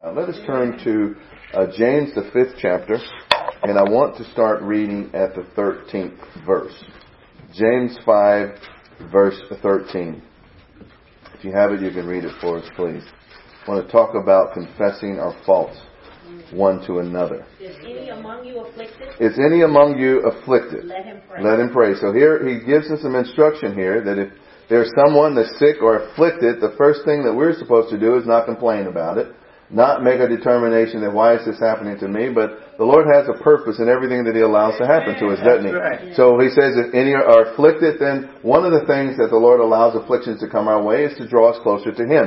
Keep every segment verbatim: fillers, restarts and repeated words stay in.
Uh, let us turn to uh, James, the fifth chapter, and I want to start reading at the thirteenth verse. James five, verse thirteen. If you have it, you can read it for us, please. I want to talk about confessing our faults one to another. Is any among you afflicted? Is any among you afflicted? Let him pray. Let him pray. So here he gives us some instruction here that if there's someone that's sick or afflicted, the first thing that we're supposed to do is not complain about it. Not make a determination that why is this happening to me, but the Lord has a purpose in everything that He allows to happen to us, doesn't He? Right. So He says if any are afflicted, then one of the things that the Lord allows afflictions to come our way is to draw us closer to Him.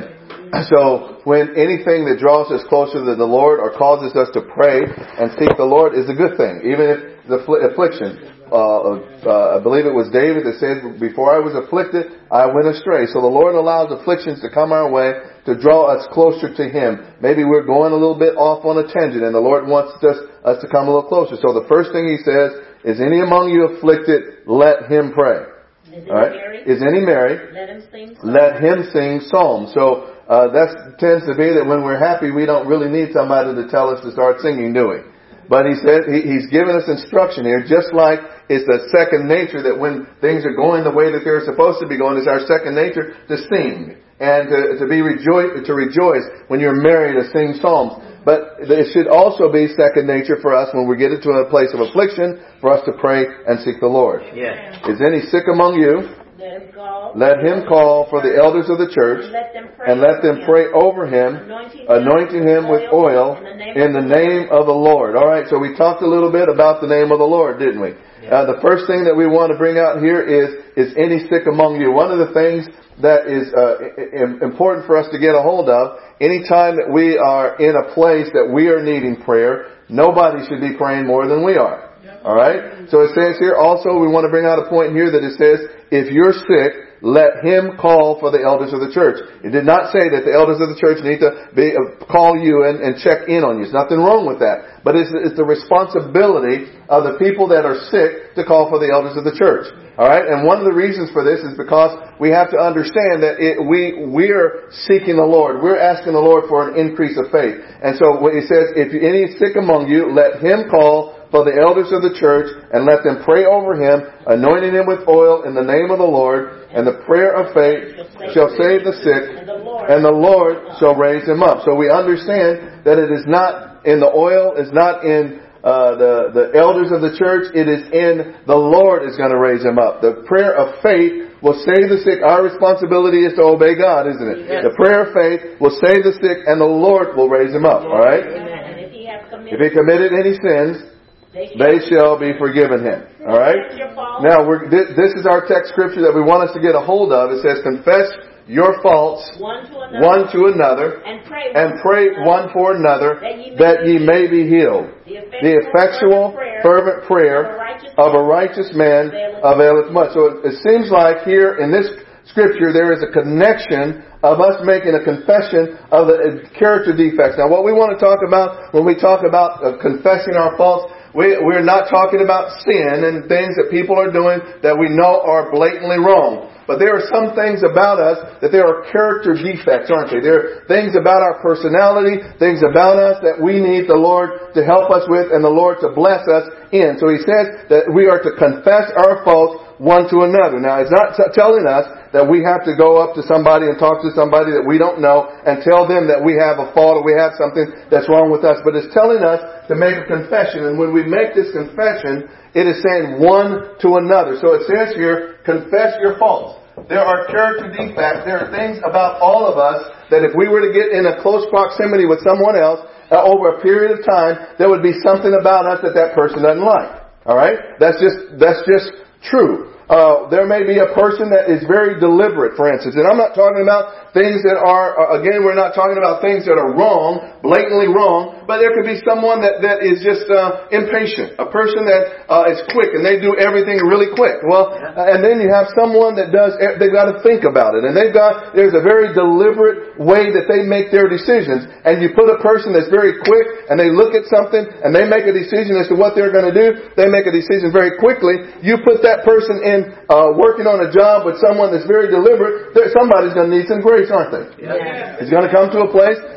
So when anything that draws us closer to the Lord or causes us to pray and seek the Lord is a good thing, even if the affliction. Uh, uh, I believe it was David that said, before I was afflicted, I went astray. So the Lord allows afflictions to come our way to draw us closer to Him. Maybe we're going a little bit off on a tangent and the Lord wants us, us to come a little closer. So the first thing He says, is any among you afflicted? Let him pray. Is any All right? married? Is any married? Let him sing psalms. Let him sing psalms. So uh, that tends to be that when we're happy, we don't really need somebody to tell us to start singing, do we? But he said he, he's given us instruction here, just like it's the second nature that when things are going the way that they're supposed to be going, it's our second nature to sing and to, to be rejoice, to rejoice when you're married to sing psalms. But it should also be second nature for us when we get into a place of affliction for us to pray and seek the Lord. Yes. Is any sick among you? Let him call. Let him call for the elders of the church And let them pray, and let them over pray him, over him, anointing, anointing him with oil in the name of the Lord. All right, so we talked a little bit about the name of the Lord, didn't we? Uh, the first thing that we want to bring out here is, is any sick among you. One of the things that is uh, important for us to get a hold of, anytime that we are in a place that we are needing prayer, nobody should be praying more than we are. All right? So it says here also, we want to bring out a point here that it says, if you're sick, let him call for the elders of the church. It did not say that the elders of the church need to be, uh, call you and, and check in on you. There's nothing wrong with that. But it's, it's the responsibility of the people that are sick to call for the elders of the church. All right? And one of the reasons for this is because we have to understand that it, we, we're seeking the Lord. We're asking the Lord for an increase of faith. And so when He says, if any is sick among you, let him call for the elders of the church and let them pray over him, anointing him with oil in the name of the Lord, and the prayer of faith shall save the sick, and the Lord shall raise him up. So we understand that it is not in the oil, it's not in uh, the, the elders of the church, it is in the Lord is going to raise him up. The prayer of faith will save the sick. Our responsibility is to obey God, isn't it? Yes. The prayer of faith will save the sick, and the Lord will raise him up. All right? And if he have committed, if he committed any sins, they shall be forgiven him. All right? Now, we're, this is our text scripture that we want us to get a hold of. It says, confess your faults one to another, one to another and pray, and pray one for another, that ye may be healed. The effectual, fervent prayer of a righteous man availeth much. So it, it seems like here in this scripture there is a connection of us making a confession of the character defects. Now, what we want to talk about when we talk about uh, confessing our faults, We, we're not talking about sin and things that people are doing that we know are blatantly wrong. But there are some things about us that there are character defects, aren't they? There are things about our personality, things about us that we need the Lord to help us with and the Lord to bless us in. So He says that we are to confess our faults one to another. Now, it's not t- telling us that we have to go up to somebody and talk to somebody that we don't know and tell them that we have a fault or we have something that's wrong with us. But it's telling us to make a confession. And when we make this confession, it is saying one to another. So it says here, confess your faults. There are character defects. There are things about all of us that if we were to get in a close proximity with someone else uh, over a period of time, there would be something about us that that person doesn't like. All right? That's just, that's just true. Uh, there may be a person that is very deliberate, for instance. And I'm not talking about things that are, uh, again, we're not talking about things that are wrong, blatantly wrong, but there could be someone that, that is just uh, impatient. A person that uh, is quick and they do everything really quick. Well, uh, and then you have someone that does, they've got to think about it. And they've got, there's a very deliberate way that they make their decisions. And you put a person that's very quick and they look at something and they make a decision as to what they're going to do. They make a decision very quickly. You put that person in Uh, working on a job with someone that's very deliberate, there, somebody's going to need some grace, aren't they? Yeah. It's going to come to a place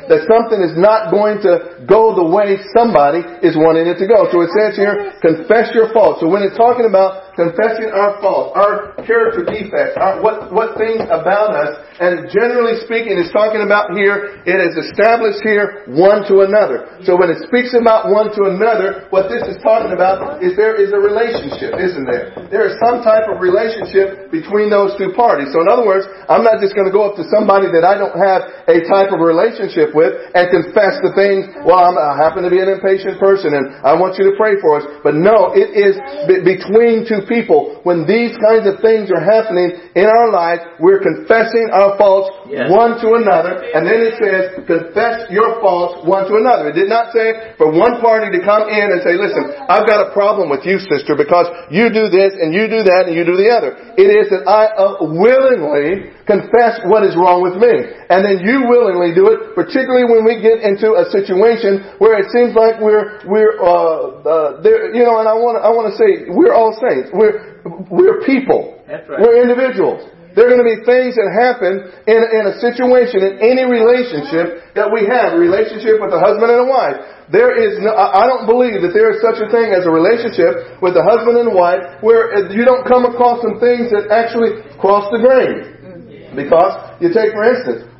that something is not going to go the way somebody is wanting it to go. So it says here, confess your faults. So when it's talking about confessing our faults, our character defects, our, what, what things about us, and generally speaking, it's talking about here, it is established here one to another. So when it speaks about one to another, what this is talking about is there is a relationship, isn't there? There is some type of relationship between those two parties. So in other words, I'm not just going to go up to somebody that I don't have a type of relationship with and confess the things, well, I'm, I happen to be an impatient person and I want you to pray for us. But no, it is be- between two people. When these kinds of things are happening in our life, we're confessing our faults yes. one to another. And then it says, confess your faults one to another. It did not say for one party to come in and say, listen, I've got a problem with you, sister, because you do this and you do that and you do the other. It is that I uh, willingly confess what is wrong with me. And then you willingly do it, particularly when we get into a situation where it seems like we're, we're, uh, uh, there, you know, and I want to, I want to say, we're all saints. We're, we're people. That's right. We're individuals. There are going to be things that happen in, in a situation, in any relationship that we have, a relationship with a husband and a wife. There is no, I don't believe that there is such a thing as a relationship with a husband and a wife where you don't come across some things that actually cross the grain. Because, you take for instance,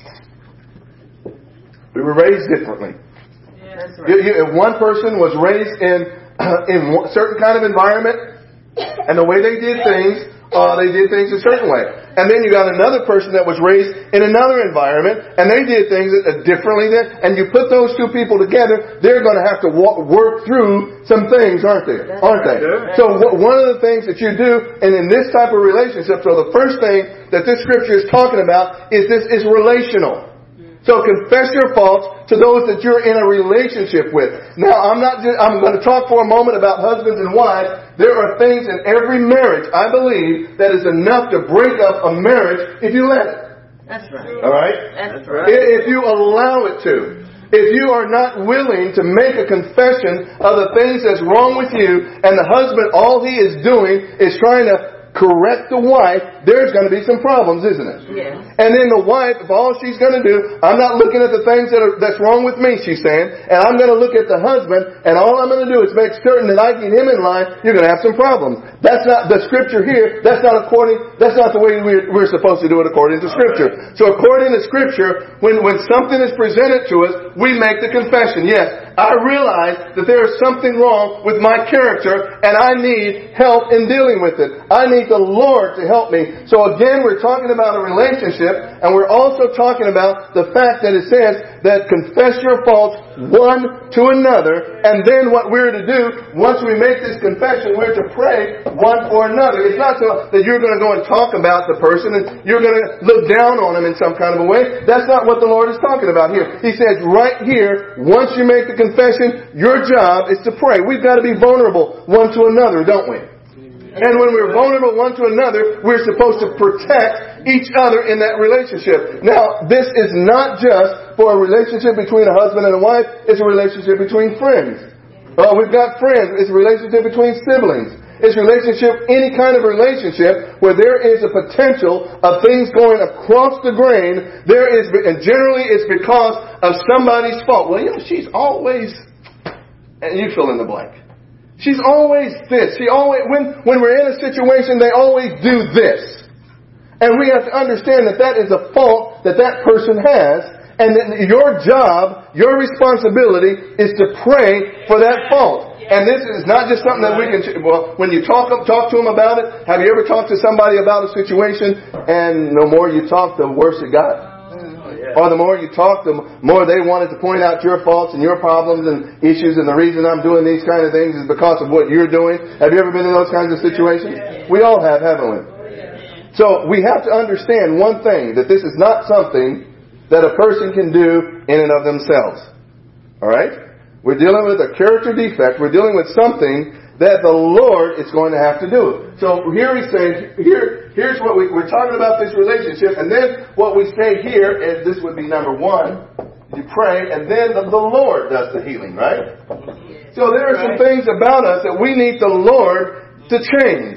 we were raised differently. Yeah, that's right. You, you, if one person was raised in in a certain kind of environment, and the way they did things, uh, they did things a certain way. And then you got another person that was raised in another environment, and they did things differently. Then, and you put those two people together, they're going to have to walk, work through some things, aren't they? Aren't they? So w- one of the things that you do, and in this type of relationship, so the first thing that this scripture is talking about is this is relational. So confess your faults to those that you're in a relationship with. Now, I'm not just, I'm going to talk for a moment about husbands and wives. There are things in every marriage, I believe, that is enough to break up a marriage if you let it. That's right. All right? That's right. If you allow it to. If you are not willing to make a confession of the things that's wrong with you, and the husband, all he is doing is trying to correct the wife, there's going to be some problems, isn't it? Yes. And then the wife, if all she's going to do, I'm not looking at the things that are, that's wrong with me, she's saying, and I'm going to look at the husband, and all I'm going to do is make certain that I get him in line, you're going to have some problems. That's not the scripture here. That's not according, that's not the way we're, we're supposed to do it according to scripture. Right. So according to scripture, when, when something is presented to us, we make the confession. Yes, I realize that there is something wrong with my character, and I need help in dealing with it. I need the Lord to help me. So again, we're talking about a relationship, and we're also talking about the fact that it says that confess your faults one to another, and then what we're to do, once we make this confession, we're to pray one for another. It's not so that you're going to go and talk about the person and you're going to look down on them in some kind of a way. That's not what the Lord is talking about here. He says right here, once you make the confession, your job is to pray. We've got to be vulnerable one to another, don't we? And when we're vulnerable one to another, we're supposed to protect each other in that relationship. Now, this is not just for a relationship between a husband and a wife. It's a relationship between friends. Uh, we've got friends. It's a relationship between siblings. It's a relationship, any kind of relationship where there is a potential of things going across the grain. There is, and generally it's because of somebody's fault. Well, you know, she's always, and you fill in the blank. She's always this. She always, when, when we're in a situation, they always do this. And we have to understand that that is a fault that that person has. And that your job, your responsibility is to pray for that fault. And this is not just something that we can, well, when you talk talk to them about it, have you ever talked to somebody about a situation and the more you talk, the worse it got? Or the more you talk, the more they wanted to point out your faults and your problems and issues, and the reason I'm doing these kind of things is because of what you're doing. Have you ever been in those kinds of situations? We all have, haven't we? So we have to understand one thing, that this is not something that a person can do in and of themselves. Alright? We're dealing with a character defect. We're dealing with something that the Lord is going to have to do. So here he's saying, here, here's what we, we're talking about this relationship, and then what we say here, and this would be number one, you pray, and then the, the Lord does the healing, right? So there are some things about us that we need the Lord to change.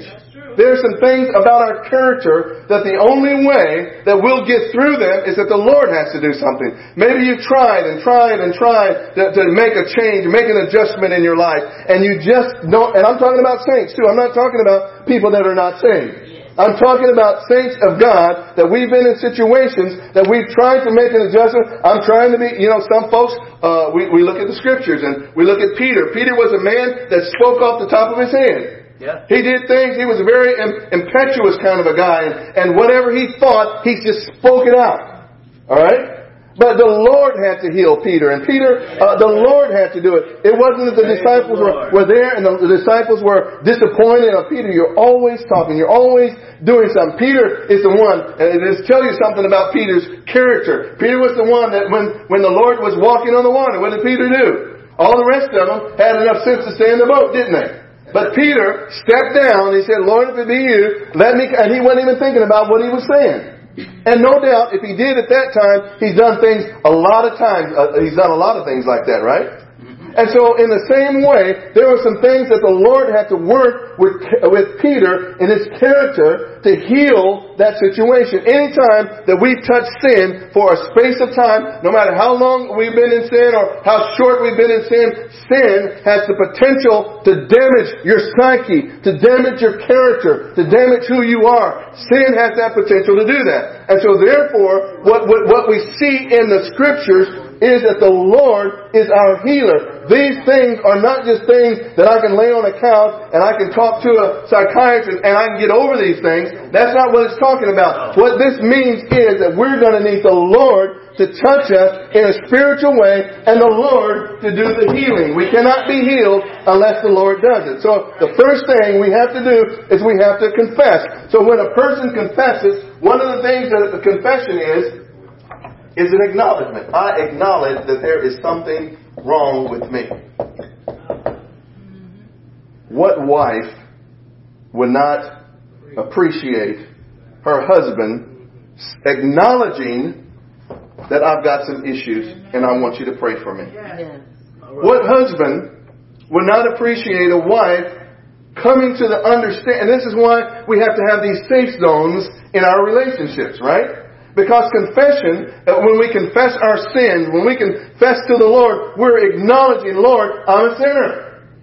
There are some things about our character that the only way that we'll get through them is that the Lord has to do something. Maybe you've tried and tried and tried to, to make a change, make an adjustment in your life, and you just don't, and I'm talking about saints too. I'm not talking about people that are not saved. I'm talking about saints of God that we've been in situations that we've tried to make an adjustment. I'm trying to be, you know, some folks, uh, we, we look at the scriptures and we look at Peter. Peter was a man that spoke off the top of his head. Yeah. He did things, he was a very im- impetuous kind of a guy, and, and whatever he thought, he just spoke it out. Alright? But the Lord had to heal Peter, and Peter, uh, the Lord had to do it. It wasn't that the disciples were, were there and the, the disciples were disappointed. Oh, Peter, you're always talking, you're always doing something. Peter is the one, and this tells you something about Peter's character. Peter was the one that when, when the Lord was walking on the water, what did Peter do? All the rest of them had enough sense to stay in the boat, didn't they? But Peter stepped down, he said, Lord, if it be you, let me, and he wasn't even thinking about what he was saying. And no doubt, if he did at that time, he's done things a lot of times. Uh, he's done a lot of things like that, right? And so in the same way, there were some things that the Lord had to work with, with Peter in his character to heal that situation. Anytime that we touch sin for a space of time, no matter how long we've been in sin or how short we've been in sin, sin has the potential to damage your psyche, to damage your character, to damage who you are. Sin has that potential to do that. And so therefore, what, what, what we see in the scriptures is that the Lord is our healer. These things are not just things that I can lay on a couch and I can talk to a psychiatrist and I can get over these things. That's not what it's talking about. What this means is that we're going to need the Lord to touch us in a spiritual way and the Lord to do the healing. We cannot be healed unless the Lord does it. So the first thing we have to do is we have to confess. So when a person confesses, one of the things that the confession is, is an acknowledgement. I acknowledge that there is something wrong with me. What wife would not appreciate her husband acknowledging that I've got some issues and I want you to pray for me? Yes. What husband would not appreciate a wife coming to the understand? And this is why we have to have these safe zones in our relationships, right? Because confession, when we confess our sins, when we confess to the Lord, we're acknowledging, Lord, I'm a sinner.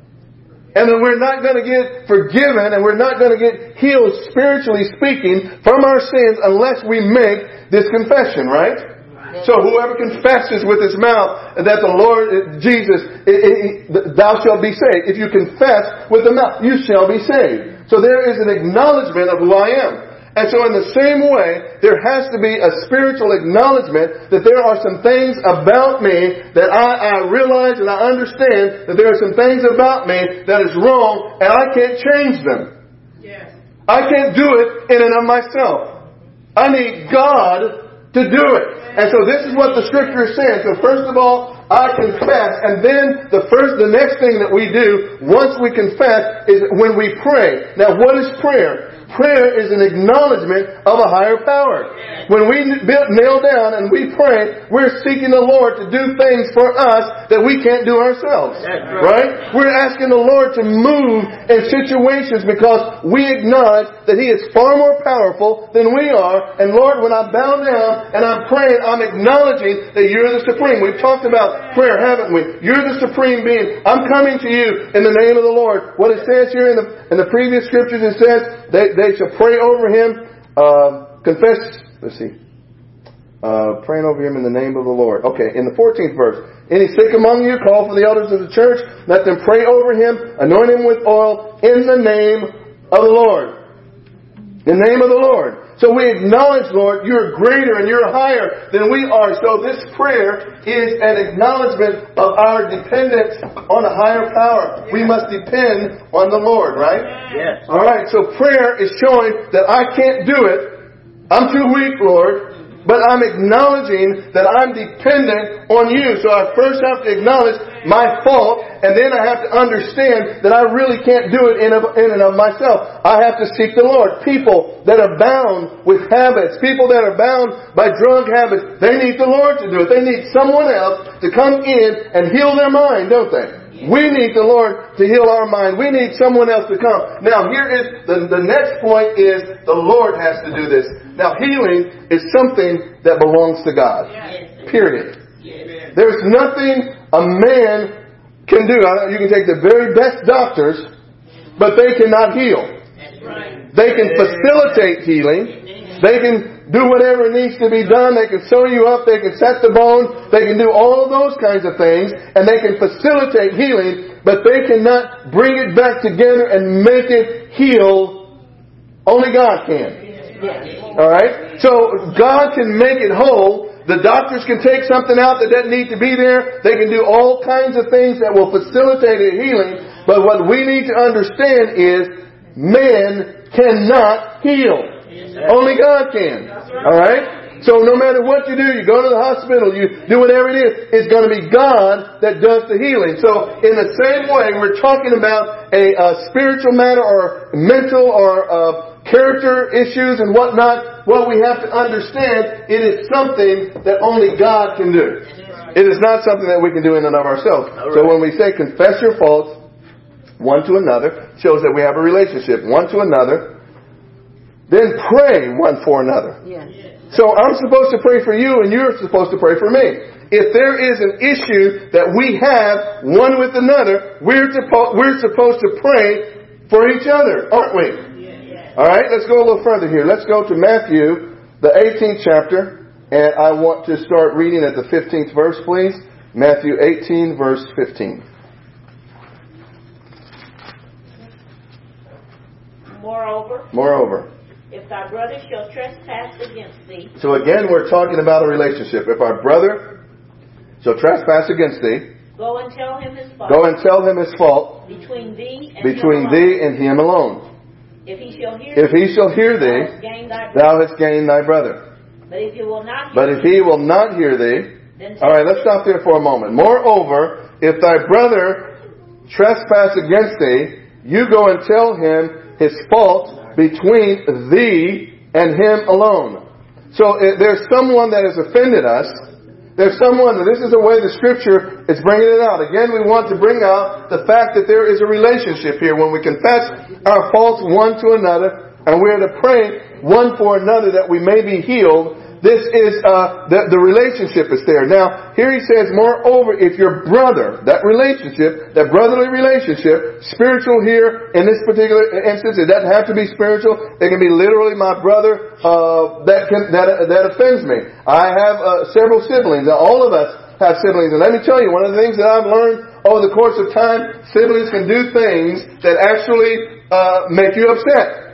And then we're not going to get forgiven and we're not going to get healed, spiritually speaking, from our sins unless we make this confession, right? So whoever confesses with his mouth that the Lord, Jesus, it, it, it, thou shalt be saved. If you confess with the mouth, you shall be saved. So there is an acknowledgement of who I am. And so in the same way, there has to be a spiritual acknowledgement that there are some things about me that I, I realize and I understand that there are some things about me that is wrong and I can't change them. Yes. I can't do it in and of myself. I need God to do it. And so this is what the scripture is saying. So first of all, I confess, and then the first, the next thing that we do once we confess is when we pray. Now what is prayer? Prayer is an acknowledgement of a higher power. When we kneel down and we pray, we're seeking the Lord to do things for us that we can't do ourselves. Right? We're asking the Lord to move in situations because we acknowledge that He is far more powerful than we are. And Lord, when I bow down and I'm praying, I'm acknowledging that You're the Supreme. We've talked about prayer, haven't we? You're the Supreme Being. I'm coming to You in the name of the Lord. What it says here in the, in the previous scriptures, it says, they, they shall pray over him, uh, confess, let's see, uh, praying over him in the name of the Lord. Okay, in the fourteenth verse. Any sick among you, call for the elders of the church, let them pray over him, anoint him with oil in the name of the Lord. In the name of the Lord. So we acknowledge, Lord, You're greater and You're higher than we are. So this prayer is an acknowledgement of our dependence on a higher power. We must depend on the Lord, right? Yes. All right, so prayer is showing that I can't do it. I'm too weak, Lord. But I'm acknowledging that I'm dependent on You. So I first have to acknowledge my fault, and then I have to understand that I really can't do it in, of, in and of myself. I have to seek the Lord. People that are bound with habits, people that are bound by drug habits, they need the Lord to do it. They need someone else to come in and heal their mind, don't they? We need the Lord to heal our mind. We need someone else to come. Now, here is the, the next point is the Lord has to do this. Now, healing is something that belongs to God. Period. There's nothing a man can do. You can take the very best doctors, but they cannot heal. They can facilitate healing. They can do whatever needs to be done. They can sew you up. They can set the bone. They can do all of those kinds of things. And they can facilitate healing. But they cannot bring it back together and make it heal. Only God can. Alright? So God can make it whole. The doctors can take something out that doesn't need to be there. They can do all kinds of things that will facilitate a healing. But what we need to understand is man cannot heal. Only God can. Alright? So no matter what you do, you go to the hospital, you do whatever it is, it's going to be God that does the healing. So in the same way, we're talking about a, a spiritual matter or mental or uh, character issues and whatnot. What we have to understand, it is something that only God can do. It is not something that we can do in and of ourselves. So when we say confess your faults one to another, shows that we have a relationship one to another. Then pray one for another. Yes. So I'm supposed to pray for you and you're supposed to pray for me. If there is an issue that we have one with another, we're, to, we're supposed to pray for each other, aren't we? Yes. Alright, let's go a little further here. Let's go to Matthew, the eighteenth chapter, and I want to start reading at the fifteenth verse, please. Matthew eighteen, verse fifteen. Moreover. Moreover. If thy brother shall trespass against thee. So again, we're talking about a relationship. If our brother shall trespass against thee. Go and tell him his fault. Go and tell him his fault. Between thee and between him thee alone. and him alone. If he shall hear if thee, he shall hear thee, thou hast gained thy brother. But if he will not hear but if he will not hear thee. Then all right, let's stop there for a moment. Moreover, if thy brother trespass against thee, you go and tell him his fault between thee and him alone. So if there's someone that has offended us. There's someone, this is the way the Scripture is bringing it out. Again, we want to bring out the fact that there is a relationship here. When we confess our faults one to another, and we are to pray one for another that we may be healed, this is, uh, the, the relationship is there. Now, here he says, moreover, if your brother, that relationship, that brotherly relationship, spiritual here, in this particular instance, it doesn't have to be spiritual. It can be literally my brother, uh, that can, that, that offends me. I have, uh, several siblings. All of us have siblings. And let me tell you, one of the things that I've learned over the course of time, siblings can do things that actually, uh, make you upset.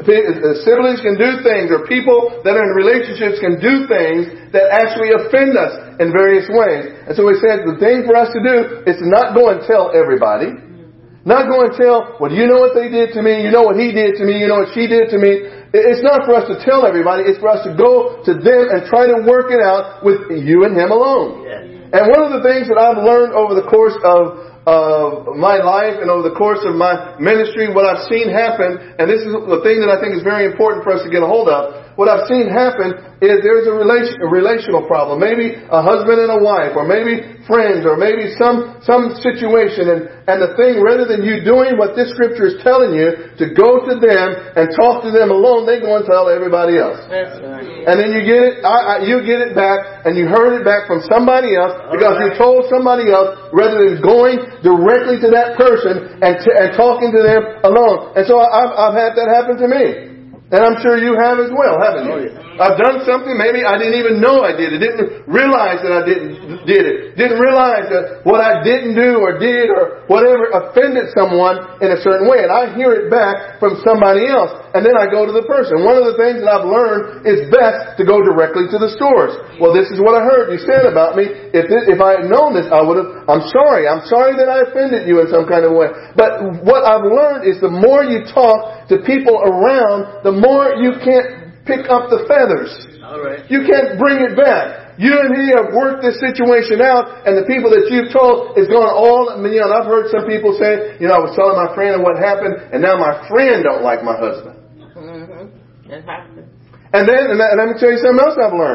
Siblings can do things, or people that are in relationships can do things that actually offend us in various ways. And so he says the thing for us to do is to not go and tell everybody. Not go and tell, well, you know what they did to me, you know what he did to me, you know what she did to me. It's not for us to tell everybody, it's for us to go to them and try to work it out with you and him alone. And one of the things that I've learned over the course of of my life and over the course of my ministry, what I've seen happen, and this is the thing that I think is very important for us to get a hold of, what I've seen happen is there's a, relation, a relational problem. Maybe a husband and a wife, or maybe friends, or maybe some some situation. And, and the thing, rather than you doing what this Scripture is telling you, to go to them and talk to them alone, they go and tell everybody else. That's right. And then you get it, I, I, you get it back, and you heard it back from somebody else, because right. you told somebody else, rather than going directly to that person and, t- and talking to them alone. And so I've, I've had that happen to me. And I'm sure you have as well, haven't you? Oh, yeah. I've done something maybe I didn't even know I did it. Didn't realize that I didn't did it. Didn't realize that what I didn't do or did or whatever offended someone in a certain way. And I hear it back from somebody else. And then I go to the person. One of the things that I've learned is best to go directly to the source. Well, this is what I heard you said about me. If this, if I had known this, I would have, I'm sorry. I'm sorry that I offended you in some kind of way. But what I've learned is the more you talk to people around, the more you can't pick up the feathers. All right. You can't bring it back. You and he have worked this situation out, and the people that you've told is going all, you know, and I've heard some people say, you know, I was telling my friend what happened, and now my friend don't like my husband. Mm-hmm. It happens. And then, and let me tell you something else I've learned.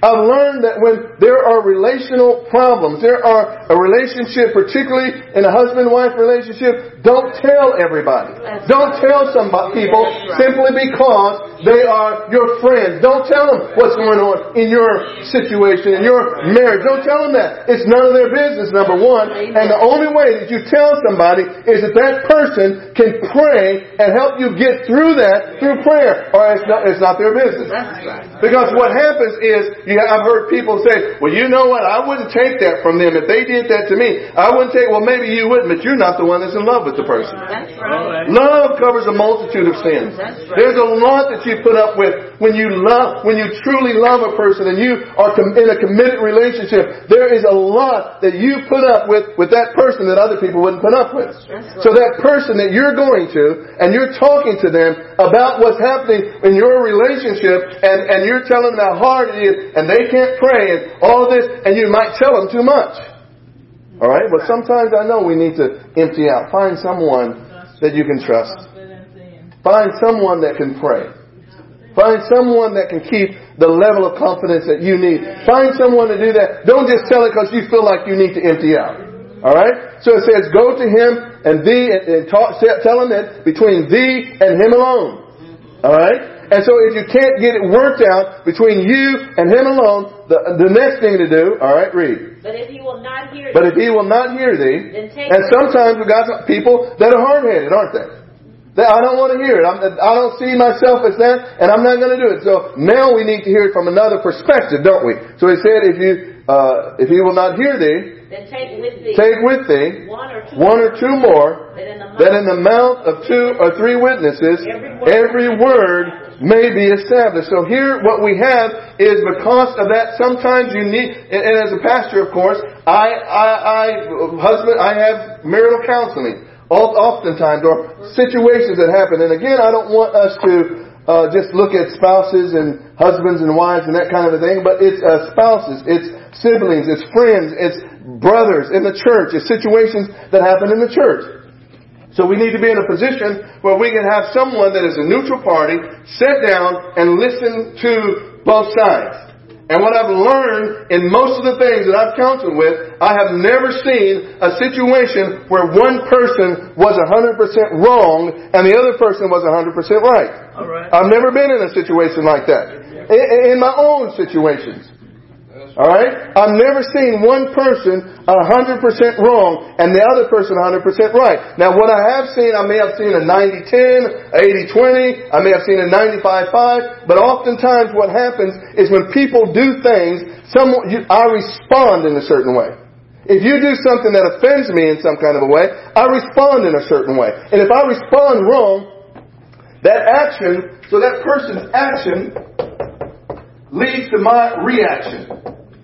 I've learned that when there are relational problems, there are a relationship, particularly in a husband-wife relationship, don't tell everybody. Don't tell some people simply because they are your friends. Don't tell them what's going on in your situation, in your marriage. Don't tell them that. It's none of their business, number one. And the only way that you tell somebody is that that person can pray and help you get through that through prayer. Or it's not, it's not their business. Because what happens is, you, I've heard people say, well, you know what? I wouldn't take that from them. If they did that to me, I wouldn't take, well, maybe you wouldn't, but you're not the one that's in love with the person. That's right. Love covers a multitude of sins. There's a lot that you put up with when you love, when you truly love a person and you are in a committed relationship. There is a lot that you put up with with that person that other people wouldn't put up with. So that person that you're going to and you're talking to them about what's happening in your relationship and, and you're telling them how hard it is and they can't pray and all of this, and you might tell them too much. All right? But sometimes I know we need to empty out. Find someone that you can trust. Find someone that can pray. Find someone that can keep the level of confidence that you need. Find someone to do that. Don't just tell it because you feel like you need to empty out. All right? So it says, go to him and thee, and, and talk, tell him that between thee and him alone. All right? And so if you can't get it worked out between you and him alone, the, the next thing to do, all right, read. But if he will not hear But thee, if he will not hear thee, then take and sometimes we've got some people that are hard-headed, aren't they? They, I don't want to hear it. I'm, I don't see myself as that, and I'm not going to do it. So now we need to hear it from another perspective, don't we? So he said, if you, uh, if he will not hear thee, then take with thee, take with thee one or two, one or two more, that in the mouth, that in the mouth of two or three witnesses, every word may be established. So here what we have is because of that, sometimes you need, and, and as a pastor, of course, I, I, I, husband, I have marital counseling. Oftentimes, or situations that happen. And again, I don't want us to uh, just look at spouses and husbands and wives and that kind of a thing, but it's uh, spouses, it's siblings, it's friends, it's brothers in the church, it's situations that happen in the church. So we need to be in a position where we can have someone that is a neutral party sit down and listen to both sides. And what I've learned in most of the things that I've counseled with, I have never seen a situation where one person was one hundred percent wrong and the other person was one hundred percent right. All right. I've never been in a situation like that. In, in my own situations. All right? I've never seen one person one hundred percent wrong and the other person one hundred percent right. Now, what I have seen, I may have seen a ninety ten, eighty twenty, I may have seen a ninety-five five, but oftentimes what happens is when people do things, someone, you, I respond in a certain way. If you do something that offends me in some kind of a way, I respond in a certain way. And if I respond wrong, that action, so that person's action leads to my reaction.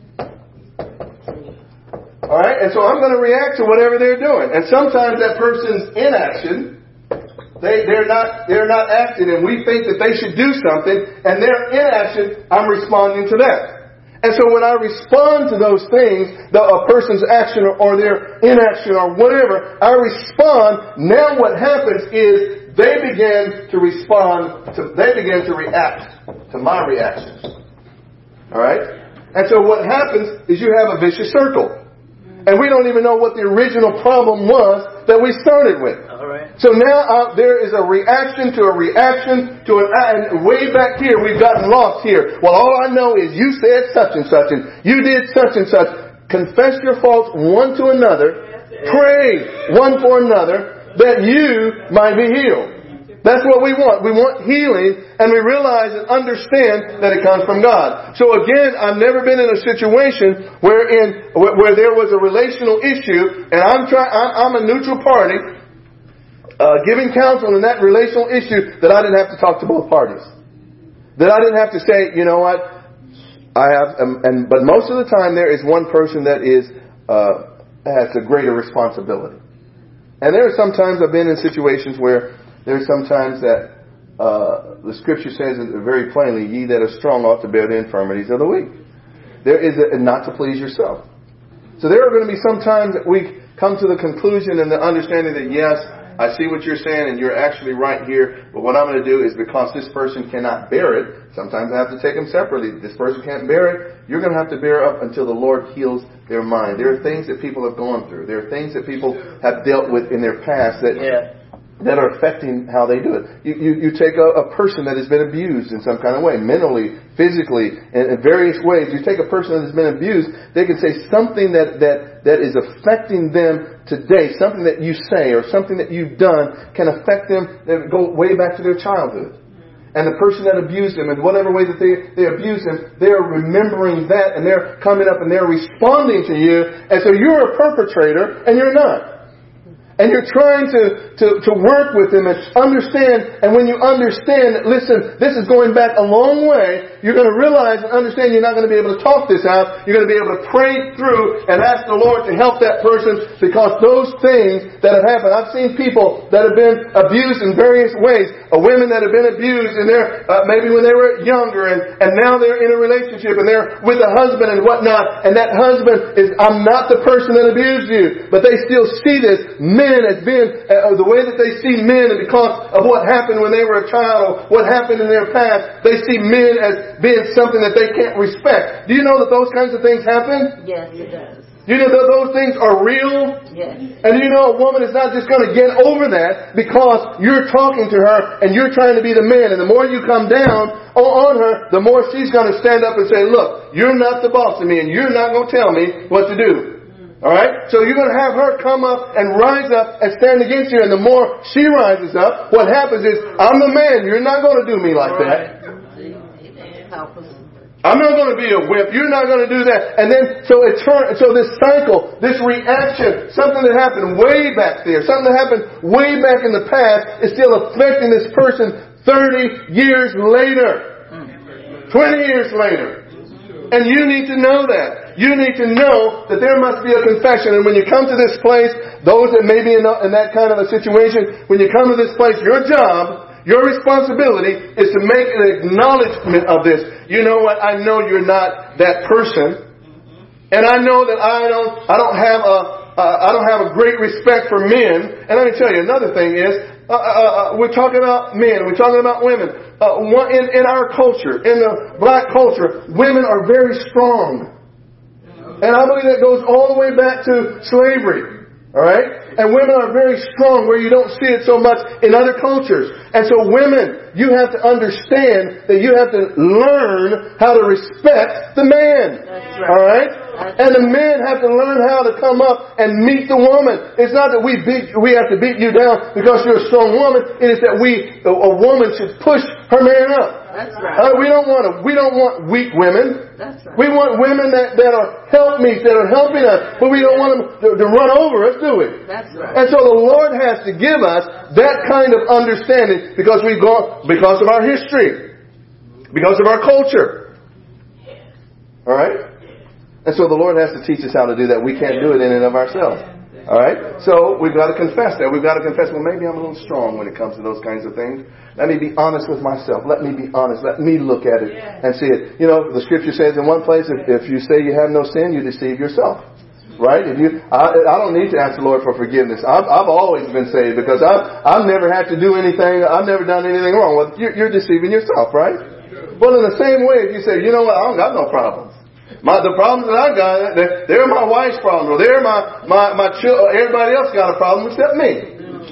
Alright? And so I'm going to react to whatever they're doing. And sometimes that person's inaction, they, they're not, they're not acting and we think that they should do something and their inaction, I'm responding to that. And so when I respond to those things, the, a person's action or, or their inaction or whatever, I respond. Now what happens is they begin to respond to, they begin to react to my reactions. Alright? And so what happens is you have a vicious circle. And we don't even know what the original problem was that we started with. All right. So now uh, there is a reaction to a reaction to an... And way back here, we've gotten lost here. Well, all I know is you said such and such, and you did such and such. Confess your faults one to another. Pray one for another that you might be healed. That's what we want. We want healing, and we realize and understand that it comes from God. So again, I've never been in a situation wherein where there was a relational issue, and I'm trying. I'm a neutral party, uh, giving counsel in that relational issue that I didn't have to talk to both parties. That I didn't have to say, you know what, I have. Um, and but most of the time, there is one person that is uh, has a greater responsibility, and there are sometimes I've been in situations where. There's sometimes that uh, the Scripture says very plainly, ye that are strong ought to bear the infirmities of the weak. There is a, not to please yourself. So there are going to be some times that we come to the conclusion and the understanding that yes, I see what you're saying and you're actually right here. But what I'm going to do is, because this person cannot bear it, sometimes I have to take them separately. This person can't bear it. You're going to have to bear up until the Lord heals their mind. There are things that people have gone through. There are things that people have dealt with in their past that Yeah. that are affecting how they do it. You, you, you take a, a person that has been abused in some kind of way, mentally, physically, in, in various ways. You take a person that has been abused, they can say something that, that, that is affecting them today, something that you say or something that you've done can affect them, go way back to their childhood. And the person that abused them, in whatever way that they, they abused them, they are remembering that, and they're coming up and they're responding to you. And so you're a perpetrator and you're not. And you're trying to, to, to work with them and understand. And when you understand that, listen, this is going back a long way, you're going to realize and understand you're not going to be able to talk this out. You're going to be able to pray through and ask the Lord to help that person, because those things that have happened. I've seen people that have been abused in various ways. Uh, women that have been abused and they're, uh, maybe when they were younger, and, and now they're in a relationship and they're with a husband and whatnot. And that husband is, I'm not the person that abused you. But they still see this. Men as being, uh, the way that they see men, and because of what happened when they were a child or what happened in their past, they see men as being something that they can't respect. Do you know that those kinds of things happen? Yes, it does. Do you know that those things are real? Yes. And you know a woman is not just going to get over that because you're talking to her and you're trying to be the man. And the more you come down on her, the more she's going to stand up and say, look, you're not the boss of me and you're not going to tell me what to do. Alright? So you're going to have her come up and rise up and stand against you. And the more she rises up, what happens is, I'm the man. You're not going to do me like that. Help us. I'm not going to be a whip. You're not going to do that. And then, so it turn, so this cycle, this reaction, something that happened way back there, something that happened way back in the past is still affecting this person thirty years later. twenty years later. And you need to know that. You need to know that there must be a confession. And when you come to this place, those that may be in, in that kind of a situation, when you come to this place, your job, your responsibility is to make an acknowledgement of this. You know what? I know you're not that person. And I know that I don't, I don't have a, uh, I don't have a great respect for men. And let me tell you, another thing is, uh, uh, uh, we're talking about men, we're talking about women. Uh, one, in, in our culture, in the black culture, women are very strong. And I believe that goes all the way back to slavery. Alright? And women are very strong where you don't see it so much in other cultures. And so women, you have to understand that you have to learn how to respect the man. That's right. Alright? And the men have to learn how to come up and meet the woman. It's not that we beat, we have to beat you down because you're a strong woman. It is that we, a, a woman should push her man up. That's right. Uh, we don't want to, we don't want weak women. That's right. We want women that, that are helpmeets, that are helping us, but we don't want them to, to run over us, do we? That's right. And so the Lord has to give us that kind of understanding because we've gone, because of our history, because of our culture. All right? And so the Lord has to teach us how to do that. We can't do it in and of ourselves. All right? So we've got to confess that. We've got to confess, well, maybe I'm a little strong when it comes to those kinds of things. Let me be honest with myself. Let me be honest. Let me look at it and see it. You know, the Scripture says in one place, if, if you say you have no sin, you deceive yourself. Right? If you, I, I don't need to ask the Lord for forgiveness. I've, I've always been saved because I've, I've never had to do anything. I've never done anything wrong. Well, you're, you're deceiving yourself, right? Well, in the same way, if you say, you know what, I don't got no problems. My, the problems that I got, they're, they're my wife's problem, or they're my, my, my children. Everybody else got a problem except me.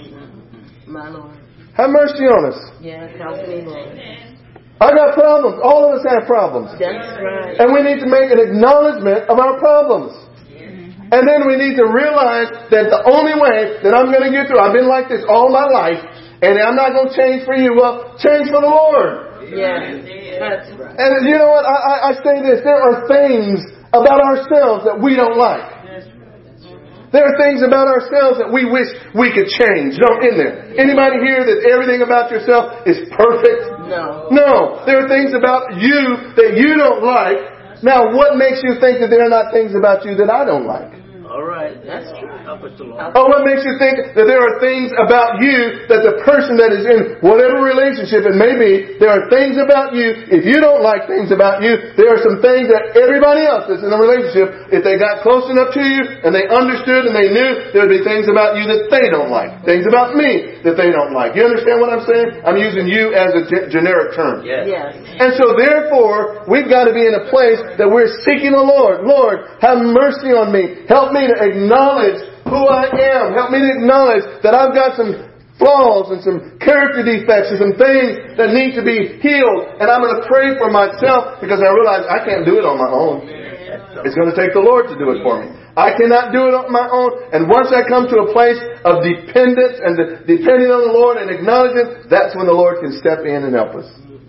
My Lord. Have mercy on us. Yes, help me, Lord. I got problems. All of us have problems. That's right. And we need to make an acknowledgement of our problems. And then we need to realize that the only way that I'm going to get through, I've been like this all my life, and I'm not going to change for you. Well, change for the Lord. Yes, that's right. And you know what? I, I, I say this. There are things about ourselves that we don't like. There are things about ourselves that we wish we could change. No, in there. Anybody here that everything about yourself is perfect? No. No. There are things about you that you don't like. Now, what makes you think that there are not things about you that I don't like? All right. That's true. Help us, Lord. Oh, what makes you think that there are things about you that the person that is in whatever relationship it may be, there are things about you, if you don't like things about you, there are some things that everybody else that's in a relationship, if they got close enough to you and they understood and they knew, there would be things about you that they don't like. Things about me that they don't like. You understand what I'm saying? I'm using you as a ge- generic term. Yes. yes. And so therefore, we've got to be in a place that we're seeking the Lord. Lord, have mercy on me. Help me to acknowledge who I am. Help me to acknowledge that I've got some flaws and some character defects and some things that need to be healed. And I'm going to pray for myself because I realize I can't do it on my own. It's going to take the Lord to do it for me. I cannot do it on my own. And once I come to a place of dependence and de- depending on the Lord and acknowledging, that's when the Lord can step in and help us.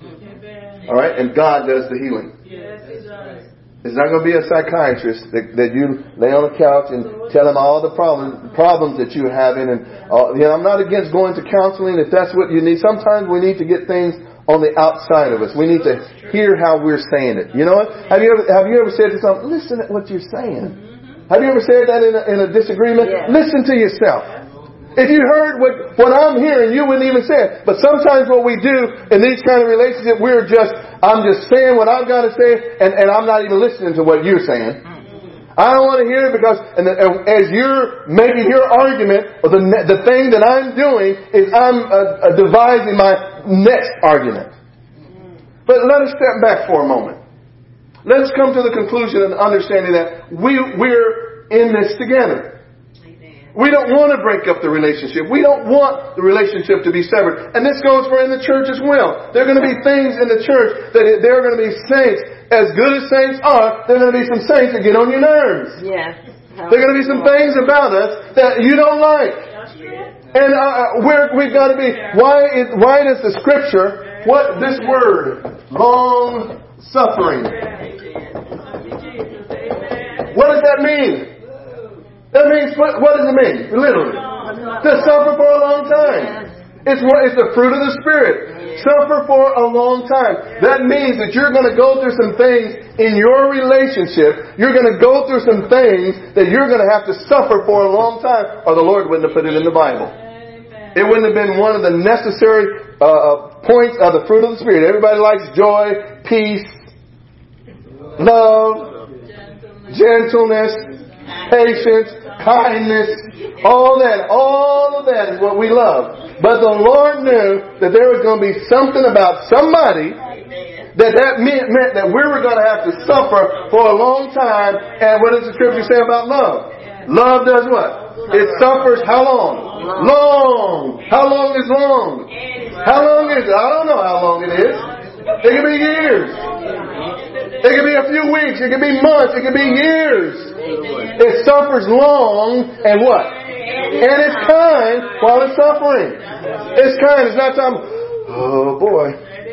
All right? And God does the healing. It's not going to be a psychiatrist that, that you lay on a couch and tell him all the problems problems that you're having. And uh, you know, I'm not against going to counseling if that's what you need. Sometimes we need to get things on the outside of us. We need to hear how we're saying it. You know what? Have you ever have you ever said to someone, "Listen to what you're saying"? Have you ever said that in a, in a disagreement? Yeah. Listen to yourself. If you heard what, what I'm hearing, you wouldn't even say it. But sometimes what we do in these kind of relationships, we're just, I'm just saying what I've got to say, and, and I'm not even listening to what you're saying. I don't want to hear it because and, the, and as you're making your argument, or the the thing that I'm doing is I'm uh, uh, devising my next argument. But let us step back for a moment. Let's come to the conclusion and understanding that we, we're in this together. We don't want to break up the relationship. We don't want the relationship to be severed. And this goes for in the church as well. There are going to be things in the church that there are going to be saints. As good as saints are, there are going to be some saints that get on your nerves. Yes. There are going to be some things about us that you don't like. And uh, we're, we've got to be, why, is, why does the Scripture, what this word, long suffering, what does that mean? That means, what, what does it mean? Literally. To suffer for a long time. It's what, it's the fruit of the Spirit. Suffer for a long time. That means that you're going to go through some things in your relationship. You're going to go through some things that you're going to have to suffer for a long time, or the Lord wouldn't have put it in the Bible. It wouldn't have been one of the necessary uh, points of the fruit of the Spirit. Everybody likes joy, peace, love, gentleness, patience, kindness, all that, all of that is what we love. But the Lord knew that there was going to be something about somebody that that meant, meant that we were going to have to suffer for a long time. And what does the Scripture say about love? Love does what? It suffers how long? Long. How long is long? How long is it? I don't know how long it is. It can be years. It can be a few weeks. It can be months. It can be years. It suffers long and what? And it's kind while it's suffering. It's kind. It's not time. Oh boy.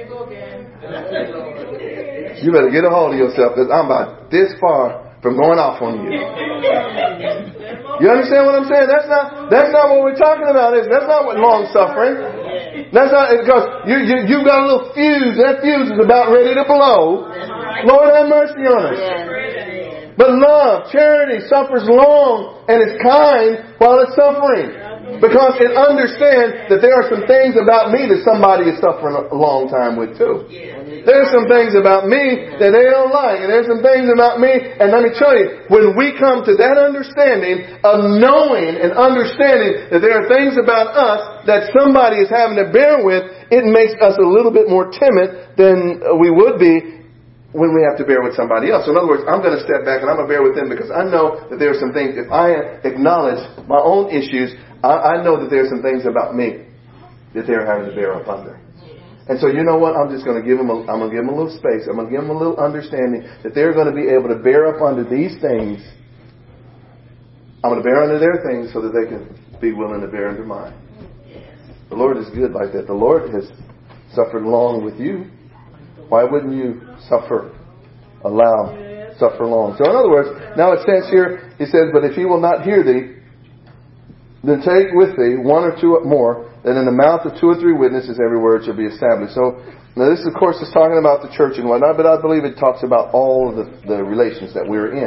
You better get a hold of yourself because I'm about this far from going off on you. You understand what I'm saying? That's not that's not what we're talking about. Is that's not what long suffering. That's not because you you you've got a little fuse. That fuse is about ready to blow. Lord have mercy on us. But love, charity, suffers long and is kind while it's suffering. Because it understands that there are some things about me that somebody is suffering a long time with too. There's some things about me that they don't like. And there's some things about me. And let me tell you, when we come to that understanding of knowing and understanding that there are things about us that somebody is having to bear with, it makes us a little bit more timid than we would be when we have to bear with somebody else. So in other words, I'm going to step back and I'm going to bear with them because I know that there are some things, if I acknowledge my own issues, I, I know that there are some things about me that they're having to bear up under. And so you know what? I'm just going to give them a, I'm going to give them a little space. I'm going to give them a little understanding that they're going to be able to bear up under these things. I'm going to bear under their things so that they can be willing to bear under mine. The Lord is good like that. The Lord has suffered long with you. Why wouldn't you suffer, allow, suffer long? So in other words, now it says here, he says, but if he will not hear thee, then take with thee one or two more, that in the mouth of two or three witnesses every word shall be established. So now this, of course, is talking about the church and whatnot, but I believe it talks about all of the, the relations that we're in.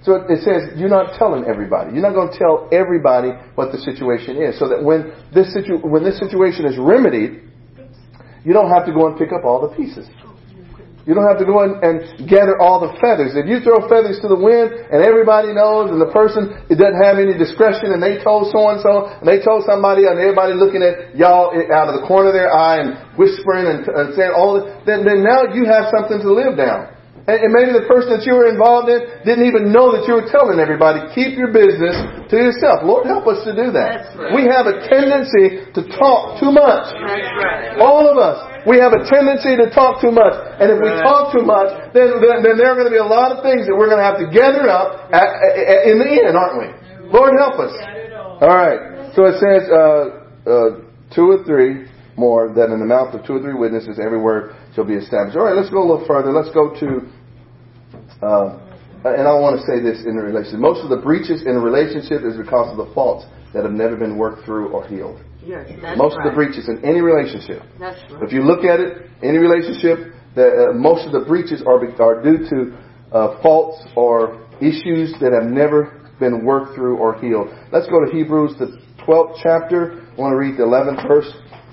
So it says you're not telling everybody. You're not going to tell everybody what the situation is. So that when this situ- when this situation is remedied, you don't have to go and pick up all the pieces. You don't have to go in and gather all the feathers. If you throw feathers to the wind and everybody knows and the person it doesn't have any discretion and they told so-and-so and they told somebody and everybody looking at y'all out of the corner of their eye and whispering and, and saying all this, then, then now you have something to live down. And, and maybe the person that you were involved in didn't even know that you were telling everybody. Keep your business to yourself. Lord, help us to do that. Right. We have a tendency to talk too much. That's right. All of us. We have a tendency to talk too much. And if we talk too much, then, then, then there are going to be a lot of things that we're going to have to gather up at, at, in the end, aren't we? Lord, help us. All right. So it says, uh, uh, two or three more, that in the mouth of two or three witnesses, every word shall be established. All right, let's go a little further. Let's go to, uh, and I want to say this in the relationship. Most of the breaches in a relationship is because of the faults that have never been worked through or healed. Yes, that's most right. of the breaches in any relationship. That's right. If you look at it, any relationship, the, uh, most of the breaches are, are due to uh, faults or issues that have never been worked through or healed. Let's go to Hebrews, the twelfth chapter. I want to read the eleventh verse.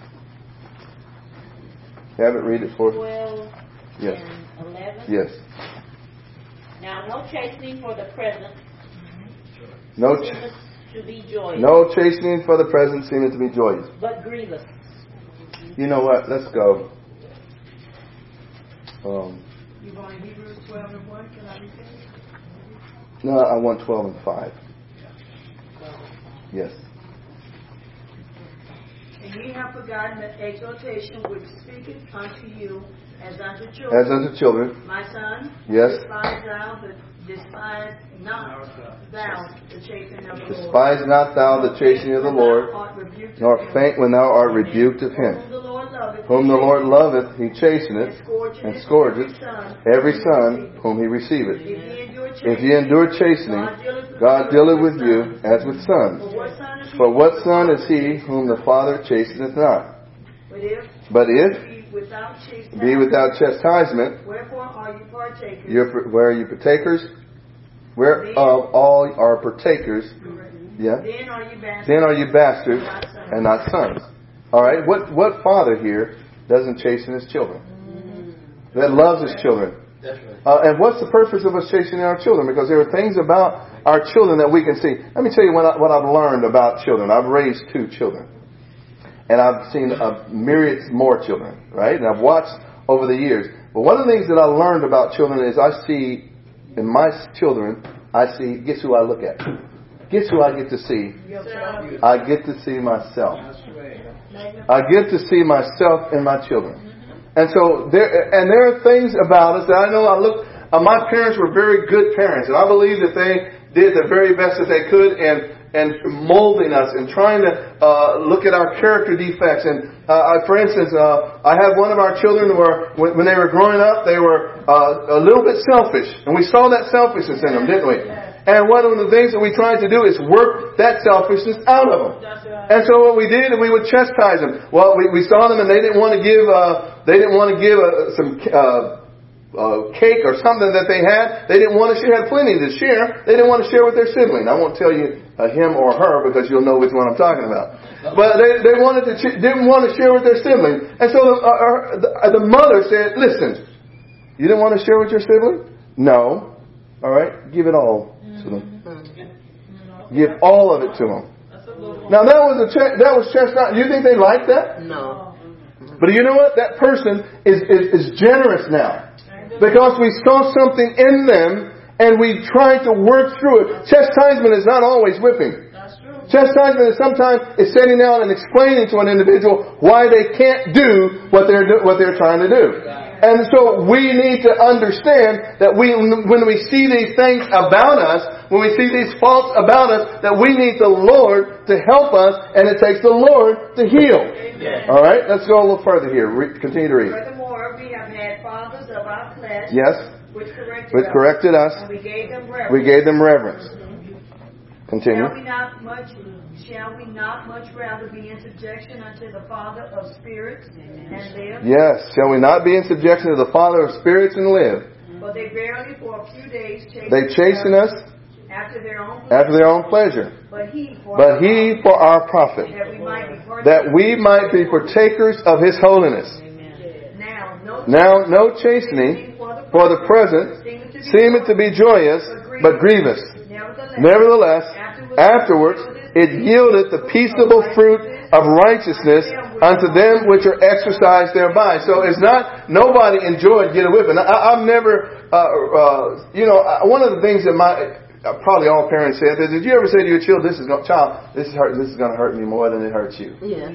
Have it, read it for us. twelve Yes. and eleven. Yes. Now, no chastening for the present No, ch- seemeth to be joyous, no chastening for the present seemeth to be joyous. but grievous. You know what? Let's go. Um, You want Hebrews twelve and one? Can I read that? no, I want twelve and five. Yes. And ye have forgotten the exhortation which speaketh unto you as unto children. As unto children. My son, Yes. despise thou the despise not thou the chastening of the Lord. Despise not thou the chastening of the Lord, nor faint when thou art rebuked of him. Whom the Lord loveth, Whom the Lord loveth, he chasteneth, and scourgeth every son whom he receiveth. If ye endure chastening, God dealeth with you as with sons. For what son is he whom the Father chasteneth not? But if But if be without chastisement, be without chastisement, wherefore are you partakers? you're, where are you partakers? Whereof all are partakers. Yeah. Then are you bastards? Then are you bastards and not sons. All right. What what father here doesn't chasten his children? That loves his children. Uh, and what's the purpose of us chastening our children? Because there are things about our children that we can see. Let me tell you what, I, what I've learned about children. I've raised two children. And I've seen a myriad more children, right? And I've watched over the years. But one of the things that I learned about children is I see, in my children, I see, guess who I look at? Guess who I get to see? I get to see myself. I get to see myself in my children. And so there, and there are things about us that I know I look, uh, my parents were very good parents. And I believe that they did the very best that they could in, and molding us and trying to uh, look at our character defects. And uh, for instance, uh, I had one of our children where when, when they were growing up, they were uh, a little bit selfish, and we saw that selfishness in them, didn't we? And one of the things that we tried to do is work that selfishness out of them. And so what we did, we would chastise them. Well, we, we saw them, and they didn't want to give uh, they didn't want to give uh, some. Uh, Uh, cake or something that they had. They didn't want to share, had plenty to share. They didn't want to share with their sibling. I won't tell you uh, him or her because you'll know which one I'm talking about. But they, they wanted to ch- didn't want to share with their sibling. And so the, uh, the, uh, the mother said, listen, you didn't want to share with your sibling? No. All right. Give it all to them. Give all of it to them. Now that was a ch- that was chestnut. You think they liked that? No. But you know what? That person is, is, is generous now. Because we saw something in them and we tried to work through it. Chastisement is not always whipping. Chastisement is sometimes is sitting down and explaining to an individual why they can't do what they're do, what they're trying to do. And so we need to understand that we, when we see these things about us, when we see these faults about us, that we need the Lord to help us, and it takes the Lord to heal. Amen. All right, let's go a little further here. Re- continue to read. Furthermore, we have had fathers of our flesh, Yes, which corrected which us, corrected us. and we gave them reverence. We gave them reverence. Continue. Shall we not much? Shall we not much rather be in subjection unto the Father of spirits and live? Yes. Shall we not be in subjection to the Father of spirits and live? For they barely for a few days chasten They chasten us after their own pleasure, after their own pleasure. But he for, But our, he for our profit, that we might be partakers. that we might be partakers of his holiness. Now, no, Now no chastening for the present seemeth to be joyous, but grievous. Nevertheless, afterwards it yieldeth the peaceable fruit of righteousness unto them which are exercised thereby. So it's not, nobody enjoyed getting whipping. I, I've never, uh, uh, you know, one of the things that my, uh, probably all parents said, is, did you ever say to your child, this is going, child, this is hurt, this is going to hurt me more than it hurts you? Yeah.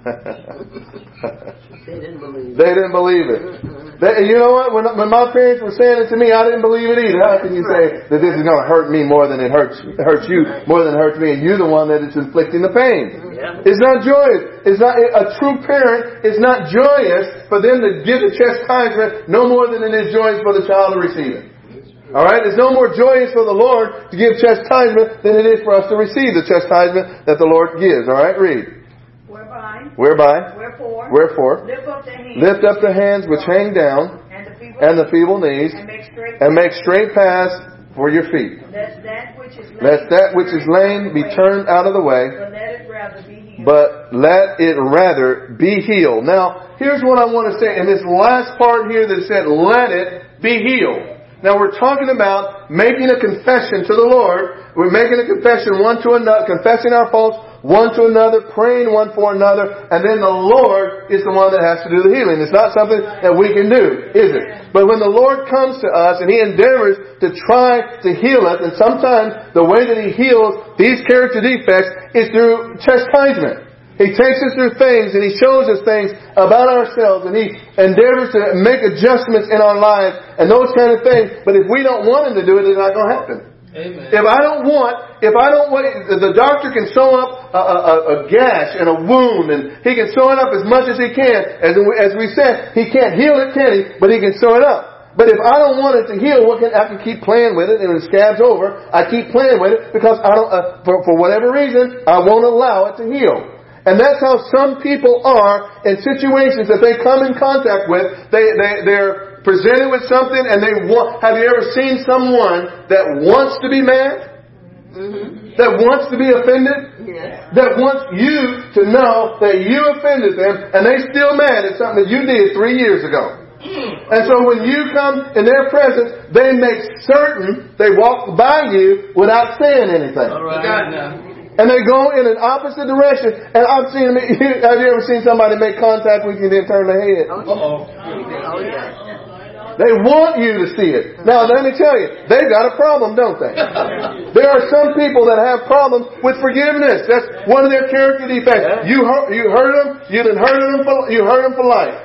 They didn't believe it. They didn't believe it. They, you know what? When, when my parents were saying it to me, I didn't believe it either. How can you say that this is going to hurt me more than it hurts hurts you, more than it hurts me, and you're the one that is inflicting the pain? Yeah. It's not joyous. It's not a true parent. It's not joyous for them to give the chastisement no more than it is joyous for the child to receive it. All right, it's no more joyous for the Lord to give chastisement than it is for us to receive the chastisement that the Lord gives. All right, read. Whereby, Whereby, wherefore, wherefore, lift up the hands, lift up the hands which hang down, and the feeble, and the feeble knees, and make straight, and make straight paths for your feet. Lest that which is lame, Lest that which is lame be turned out of the way, but let it rather be healed. but let it rather be healed. Now, here's what I want to say. In this last part here that said, let it be healed. Now, we're talking about making a confession to the Lord. We're making a confession one to another, confessing our faults one to another, praying one for another, and then the Lord is the one that has to do the healing. It's not something that we can do, is it? But when the Lord comes to us and He endeavors to try to heal us, and sometimes the way that He heals these character defects is through chastisement. He takes us through things and He shows us things about ourselves, and He endeavors to make adjustments in our lives and those kind of things. But if we don't want Him to do it, it's not going to happen. Amen. If I don't want, if I don't want, the doctor can sew up a, a, a gash and a wound, and he can sew it up as much as he can. As as we said, he can't heal it, can he? But he can sew it up. But if I don't want it to heal, what can I can keep playing with it, and when it scabs over, I keep playing with it because I don't, uh, for for whatever reason, I won't allow it to heal. And that's how some people are in situations that they come in contact with. They they they're presented with something, and they want. Have you ever seen someone that wants to be mad? Mm-hmm. That wants to be offended? Yes. That wants you to know that you offended them, and they still mad at something that you did three years ago. Mm. And so when you come in their presence, they make certain they walk by you without saying anything. All right. Now. And they go in an opposite direction. And I've seen them. Have you ever seen somebody make contact with you and then turn their head? Uh-oh. Oh, yeah. They want you to see it. Now, let me tell you, they've got a problem, don't they? There are some people that have problems with forgiveness. That's one of their character defects. You hurt, you hurt them, you done hurt them for, you hurt them for life.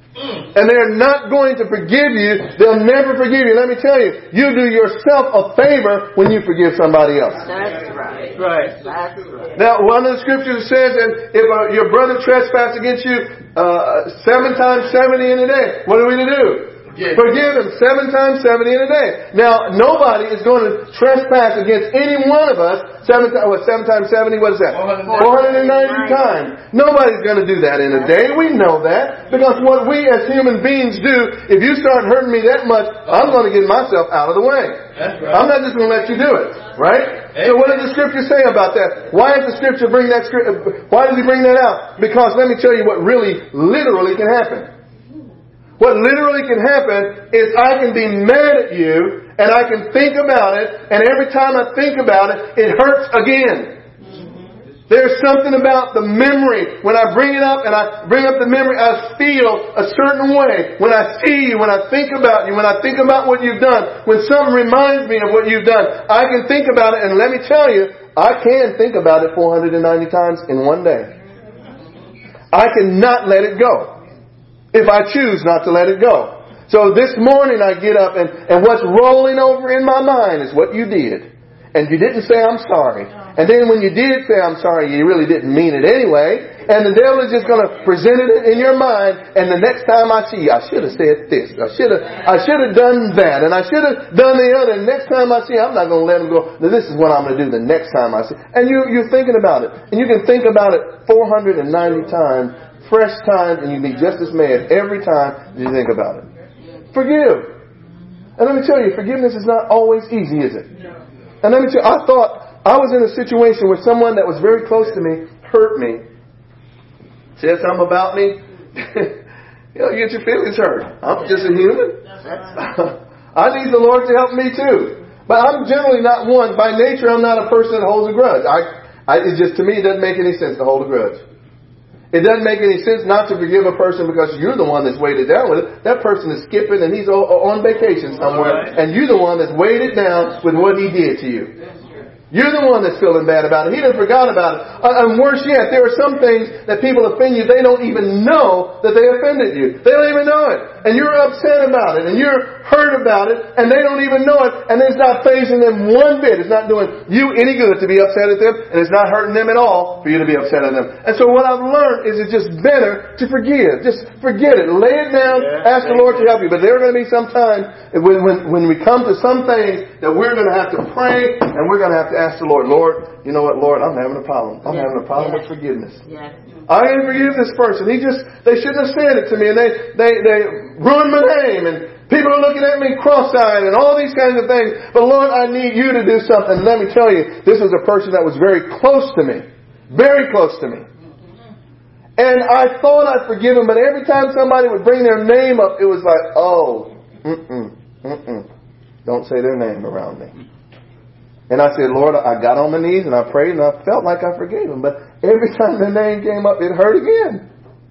And they're not going to forgive you. They'll never forgive you. Let me tell you, you do yourself a favor when you forgive somebody else. That's right. Right. That's right. Now, one of the scriptures says that if uh, your brother trespass against you uh, seven times seventy in a day, what are we to do? Yeah. Forgive him seven times seventy in a day. Now, nobody is going to trespass against any one of us seven, what, seven times seventy, what is that? four hundred ninety times. Nobody's going to do that in a day. We know that. Because what we as human beings do, if you start hurting me that much, I'm going to get myself out of the way. That's right. I'm not just going to let you do it. Right? So what does the scripture say about that? Why does the scripture bring that scripture? Why does he bring that out? Because let me tell you what really, literally can happen. What literally can happen is I can be mad at you, and I can think about it, and every time I think about it, it hurts again. There's something about the memory. When I bring it up and I bring up the memory, I feel a certain way. When I see you, when I think about you, when I think about what you've done, when something reminds me of what you've done, I can think about it, and let me tell you, I can think about it four hundred ninety times in one day. I cannot let it go. If I choose not to let it go. So this morning I get up and, and what's rolling over in my mind is what you did. And you didn't say I'm sorry. And then when you did say I'm sorry, you really didn't mean it anyway. And the devil is just going to present it in your mind. And the next time I see you, I should have said this. I should have, I should have done that. And I should have done the other. And next time I see you, I'm not going to let him go. Now, this is what I'm going to do the next time I see you. And you, you're thinking about it. And you can think about it four hundred ninety times. Fresh time, and you be just as mad every time you think about it. Forgive. And let me tell you, forgiveness is not always easy, is it? And let me tell you, I thought I was in a situation where someone that was very close to me hurt me. Said something about me. You know, you get your feelings hurt. I'm just a human. I need the Lord to help me too. But I'm generally not one. By nature, I'm not a person that holds a grudge. I, I, it just, to me, it doesn't make any sense to hold a grudge. It doesn't make any sense not to forgive a person because you're the one that's weighted down with it. That person is skipping and he's on vacation somewhere. And you're the one that's weighted down with what he did to you. You're the one that's feeling bad about it. He done forgot about it. And worse yet, there are some things that people offend you, they don't even know that they offended you. They don't even know it. And you're upset about it. And you're hurt about it. And they don't even know it. And it's not phasing them one bit. It's not doing you any good to be upset at them. And it's not hurting them at all for you to be upset at them. And so what I've learned is it's just better to forgive. Just forget it. Lay it down. Yeah, ask the Lord to help you. But there are going to be some times when, when, when we come to some things that we're going to have to pray and we're going to have to ask the Lord, Lord, you know what, Lord, I'm having a problem. I'm yeah. having a problem yeah. with forgiveness. Yeah. I didn't forgive this person. He just, they shouldn't have said it to me, and they, they, they ruined my name, and people are looking at me cross-eyed, and all these kinds of things. But Lord, I need you to do something. And let me tell you, this was a person that was very close to me. Very close to me. And I thought I'd forgive him, but every time somebody would bring their name up, it was like, oh, mm-mm, mm-mm. Don't say their name around me. And I said, Lord, I got on my knees and I prayed and I felt like I forgave him. But every time their name came up, it hurt again.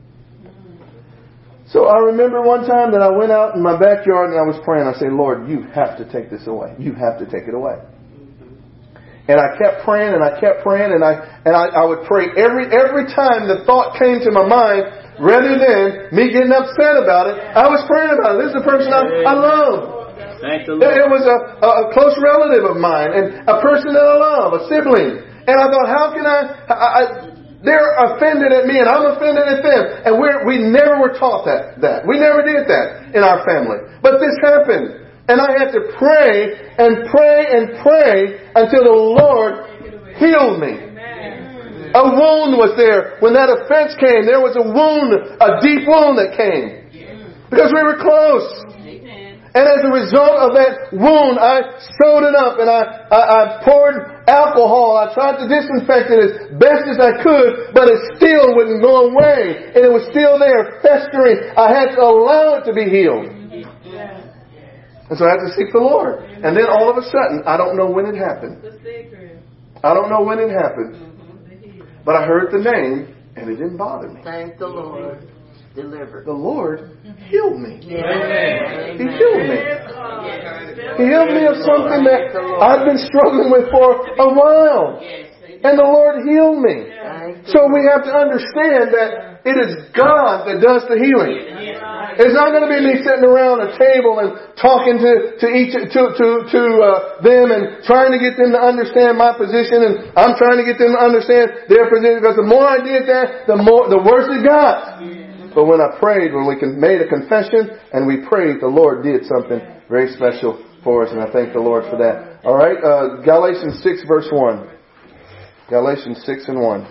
So I remember one time that I went out in my backyard and I was praying. I said, Lord, you have to take this away. You have to take it away. And I kept praying and I kept praying and I and I, I would pray every every time the thought came to my mind, rather than me getting upset about it, I was praying about it. This is the person I, I love. Thank the Lord. It was a, a close relative of mine and a person that I love, a sibling. And I thought, how can I, I, I they're offended at me and I'm offended at them. And we're, we never were taught that, that. We never did that in our family. But this happened. And I had to pray and pray and pray until the Lord healed me. A wound was there. When that offense came, there was a wound, a deep wound that came. Because we were close. And as a result of that wound, I sewed it up and I, I, I poured alcohol. I tried to disinfect it as best as I could, but it still wouldn't go away. And it was still there, festering. I had to allow it to be healed. And so I had to seek the Lord. And then all of a sudden, I don't know when it happened. I don't know when it happened. But I heard the name and it didn't bother me. Thank the Lord. Delivered. The Lord healed me. Amen. He healed me. He healed me of something that I've been struggling with for a while. And the Lord healed me. So we have to understand that it is God that does the healing. It's not going to be me sitting around a table and talking to, to each, to, to, to uh, them and trying to get them to understand my position, and I'm trying to get them to understand their position, because the more I did that, the more, the worse it got. But when I prayed, when we made a confession and we prayed, the Lord did something very special for us, and I thank the Lord for that. All right, uh, Galatians six verse one. Galatians six and one.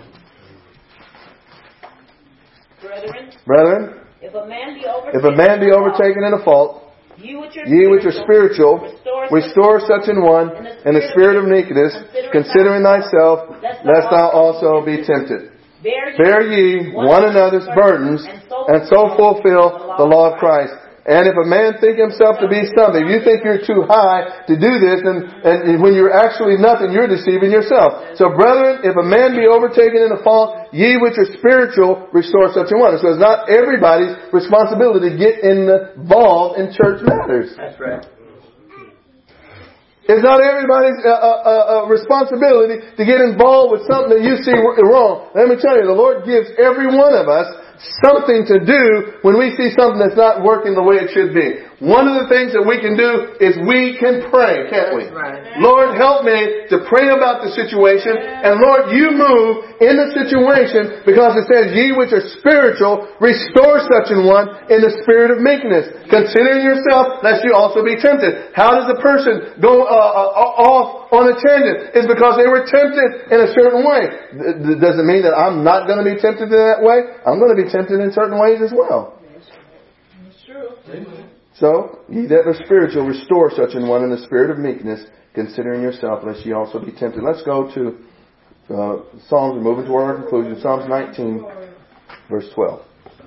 Brethren, Brethren, if a man be overtaken, if a man be overtaken in a fault, ye which are ye which are spiritual, restore such an one in the spirit of meekness, considering thyself, lest thou also be tempted. Bear ye one another's burdens, and so fulfill the law of Christ. And if a man think himself to be something, if you think you're too high to do this, and, and when you're actually nothing, you're deceiving yourself. So brethren, if a man be overtaken in a fault, ye which are spiritual, restore such a one. So it's not everybody's responsibility to get involved in church matters. That's right. It's not everybody's uh, uh, uh, responsibility to get involved with something that you see wrong. Let me tell you, the Lord gives every one of us something to do when we see something that's not working the way it should be. One of the things that we can do is we can pray, can't we? Right. Lord, help me to pray about the situation. And Lord, you move in the situation, because it says, ye which are spiritual, restore such an one in the spirit of meekness, considering yourself, lest you also be tempted. How does a person go uh, uh, off on a tangent? It's because they were tempted in a certain way. Does it mean that I'm not going to be tempted in that way? I'm going to be tempted in certain ways as well. It's true. So, ye that are spiritual, restore such an one in the spirit of meekness, considering yourself, lest ye also be tempted. Let's go to uh, Psalms. We're moving toward our conclusion. Psalms nineteen, verse twelve.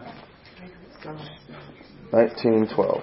nineteen twelve.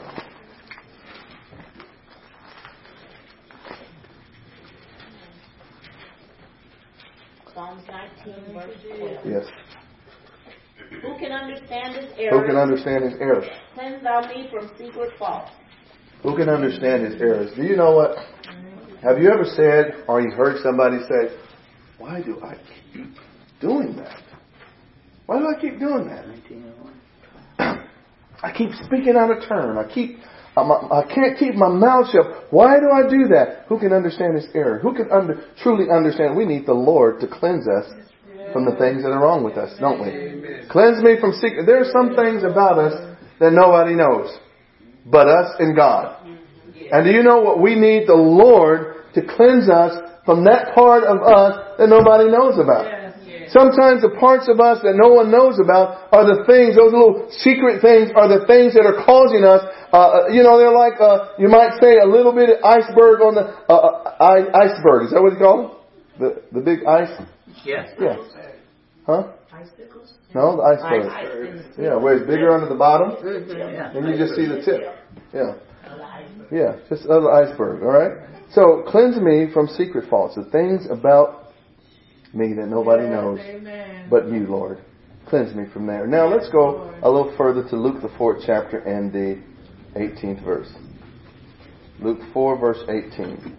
Psalms nineteen, verse twelve. Yes. Who can understand his errors? Who can understand his errors? Cleanse thou me from secret faults. Who can understand his errors? Do you know what? Have you ever said, or you heard somebody say, why do I keep doing that? Why do I keep doing that? I keep speaking out of turn. I keep, I'm, I can't keep my mouth shut. Why do I do that? Who can understand his error? Who can under, truly understand? We need the Lord to cleanse us from the things that are wrong with us, don't we? Amen. Cleanse me from secret. There are some things about us that nobody knows but us and God. And do you know what we need? The Lord to cleanse us from that part of us that nobody knows about. Sometimes the parts of us that no one knows about are the things, those little secret things are the things that are causing us, uh, you know, they're like, uh, you might say a little bit of iceberg on the, uh, uh, iceberg. Is that what you call them? The, the big ice? Yes. Yeah. Huh? Icicles? No, the iceberg. Iceberg. Yeah, where it's bigger under the bottom. Yeah. And you just see the tip. Yeah. Yeah, just a little iceberg, alright? So, cleanse me from secret faults, the things about me that nobody knows but you, Lord. Cleanse me from there. Now, let's go a little further to Luke the fourth chapter and the eighteenth verse. Luke four, verse eighteen.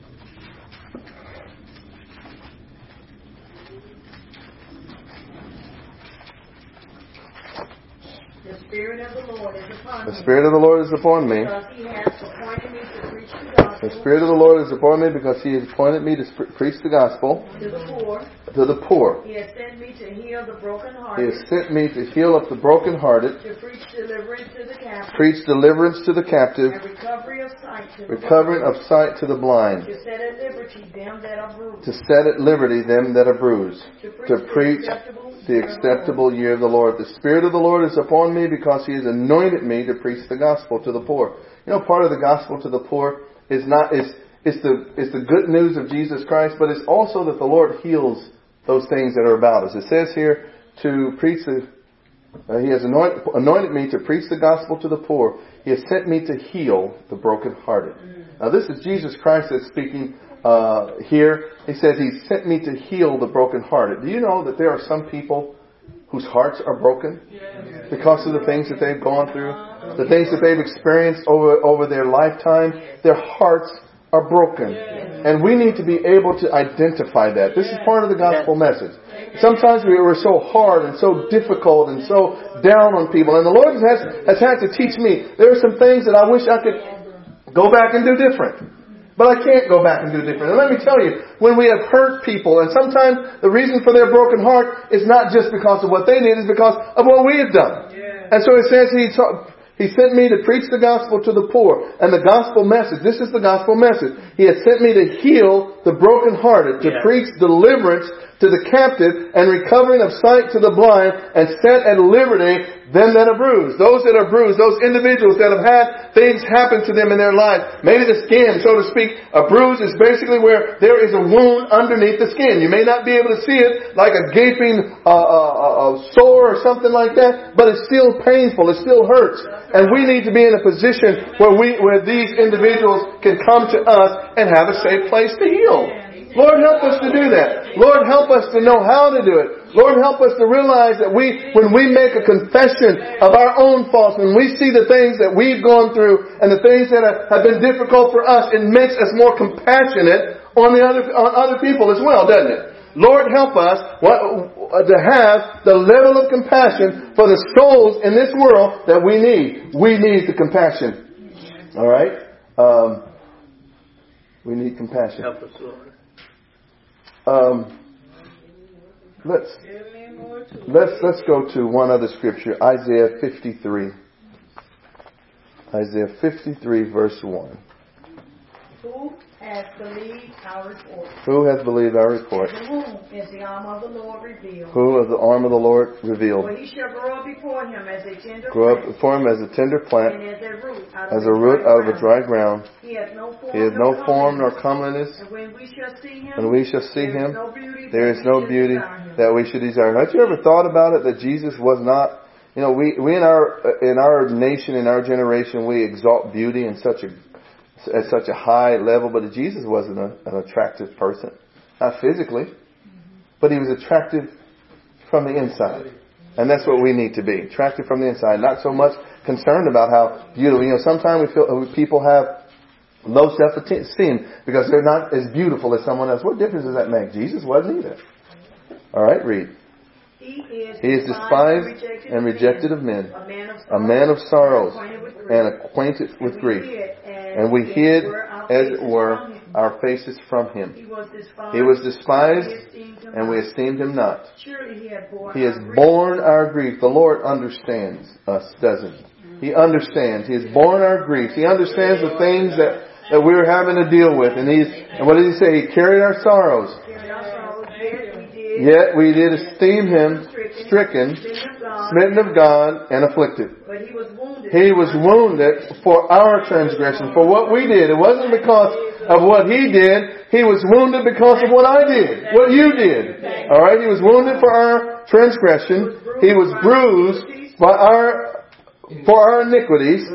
The Spirit of the Lord is upon me. The Spirit of the Lord is upon me. Because He has appointed me to preach the gospel. The Spirit of the Lord is upon me because He has appointed me to sp- preach the gospel To the poor. to the poor. He has sent me to heal the He brokenhearted. has sent me to heal up the brokenhearted, To preach deliverance to the captive. preach deliverance to the captive, And recovery of sight to the recovering blind. of sight to the blind, To set at liberty them that are bruised. to set at liberty them that are bruised, to preach the year of acceptable year of the Lord. The Spirit of the Lord is upon me because He has anointed me to preach the gospel to the poor. You know, part of the gospel to the poor is not is is the is the good news of Jesus Christ, but it's also that the Lord heals those things that are about us. It says here to preach the uh, He has anointed, anointed me to preach the gospel to the poor. He has sent me to heal the brokenhearted. Now this is Jesus Christ that's speaking uh, here. He says He sent me to heal the brokenhearted. Do you know that there are some people whose hearts are broken because of the things that they've gone through, the things that they've experienced over over their lifetime? Their hearts are broken. And we need to be able to identify that. This is part of the gospel message. Sometimes we were so hard and so difficult and so down on people. And the Lord has, has had to teach me. There are some things that I wish I could go back and do different. But I can't go back and do different. And let me tell you, when we have hurt people, and sometimes the reason for their broken heart is not just because of what they did, it's because of what we have done. And so it says He taught, He sent me to preach the gospel to the poor. And the gospel message, this is the gospel message. He has sent me to heal the brokenhearted, to Yeah. preach deliverance to the captive and recovering of sight to the blind, and set at liberty them that are bruised. Those that are bruised, those individuals that have had things happen to them in their life. Maybe the skin, so to speak. A bruise is basically where there is a wound underneath the skin. You may not be able to see it like a gaping uh, uh, uh, sore or something like that, but it's still painful. It still hurts. And we need to be in a position where we, where these individuals can come to us and have a safe place to heal. Lord, help us to do that. Lord, help us to know how to do it. Lord, help us to realize that we, when we make a confession of our own faults, when we see the things that we've gone through and the things that have been difficult for us, it makes us more compassionate on the other, on other people as well, doesn't it? Lord, help us to have the level of compassion for the souls in this world that we need. We need the compassion. All right? Um, we need compassion. Help us, Lord. Um, let's let's let's go to one other scripture, Isaiah fifty-three. Isaiah fifty-three, verse one. Who has believed our report? Who has believed our report? To whom is the arm of the Lord revealed? Who is the arm of the Lord revealed? For he shall grow up before him as a tender Grow up plant, before him as a tender and plant, as a root out as of a root out of a ground. dry ground. He has no form, He has no form nor comeliness. And when we shall see him, When we shall see there him, is no beauty, there is that we no should beauty desire him. that we should desire. Have you ever thought about it that Jesus was not, you know, we, we in our, in our nation, in our generation, we exalt beauty in such a, at such a high level, but Jesus wasn't a, an attractive person. Not physically, but he was attractive from the inside. And that's what we need to be. Attractive from the inside. Not so much concerned about how beautiful. You know, sometimes we feel people have low self-esteem because they're not as beautiful as someone else. What difference does that make? Jesus wasn't either. All right, read. He is, He is despised and rejected of men, a man of, a man of sorrows, and and acquainted with grief. And we hid, as it were, our faces from him. He was despised, He was despised, we esteemed him and we not. esteemed him not. Surely he had borne He has our grief. borne our grief. The Lord understands us, doesn't he? He understands. He has borne our griefs. He understands the things that, that we're having to deal with. And he's, and what did he say? He carried our sorrows. Carried our sorrows, yet we did, Yet we did esteem him stricken, smitten of God, and afflicted. But he was wounded. He was wounded for our transgression, for what we did. It wasn't because of what he did. He was wounded because of what I did, what you did. All right? He was wounded for our transgression. He was bruised by our, for our iniquities.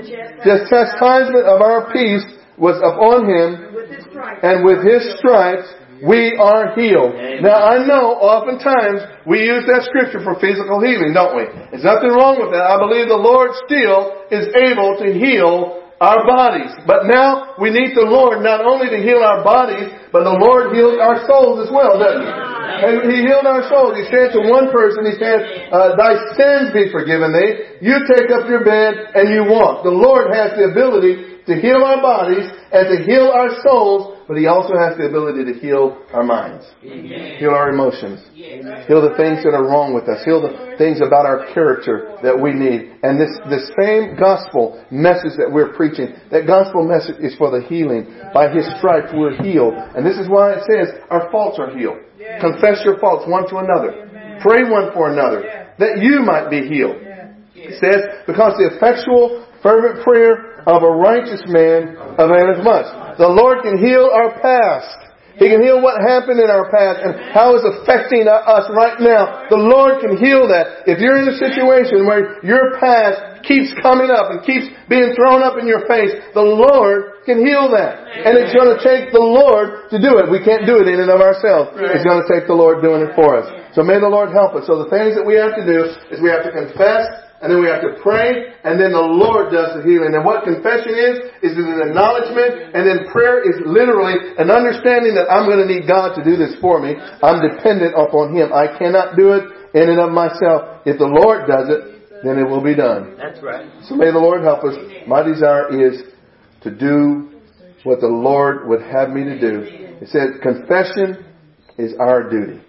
The chastisement of our peace was upon him, and with his stripes we are healed. Now I know oftentimes we use that scripture for physical healing, don't we? There's nothing wrong with that. I believe the Lord still is able to heal our bodies. But now we need the Lord not only to heal our bodies, but the Lord heals our souls as well, doesn't He? And He healed our souls. He said to one person, He said, uh, thy sins be forgiven thee. You take up your bed and you walk. The Lord has the ability to heal our bodies and to heal our souls, but He also has the ability to heal our minds. Amen. Heal our emotions. Yes. Heal the things that are wrong with us. Heal the things about our character that we need. And this, this same gospel message that we're preaching, that gospel message is for the healing. By His stripes we're healed. And this is why it says our faults are healed. Yes. Confess your faults one to another. Amen. Pray one for another. Yes. That you might be healed. Yes. It says, because the effectual fervent prayer of a righteous man availeth much. The Lord can heal our past. He can heal what happened in our past and how it's affecting us right now. The Lord can heal that. If you're in a situation where your past keeps coming up and keeps being thrown up in your face, the Lord can heal that. And it's going to take the Lord to do it. We can't do it in and of ourselves. It's going to take the Lord doing it for us. So may the Lord help us. So the things that we have to do is we have to confess, and then we have to pray, and then the Lord does the healing. And what confession is, is an acknowledgement, and then prayer is literally an understanding that I'm going to need God to do this for me. I'm dependent upon Him. I cannot do it in and of myself. If the Lord does it, then it will be done. That's right. So may the Lord help us. My desire is to do what the Lord would have me to do. It says confession is our duty.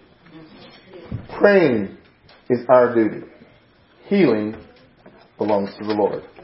Praying is our duty. Healing belongs to the Lord.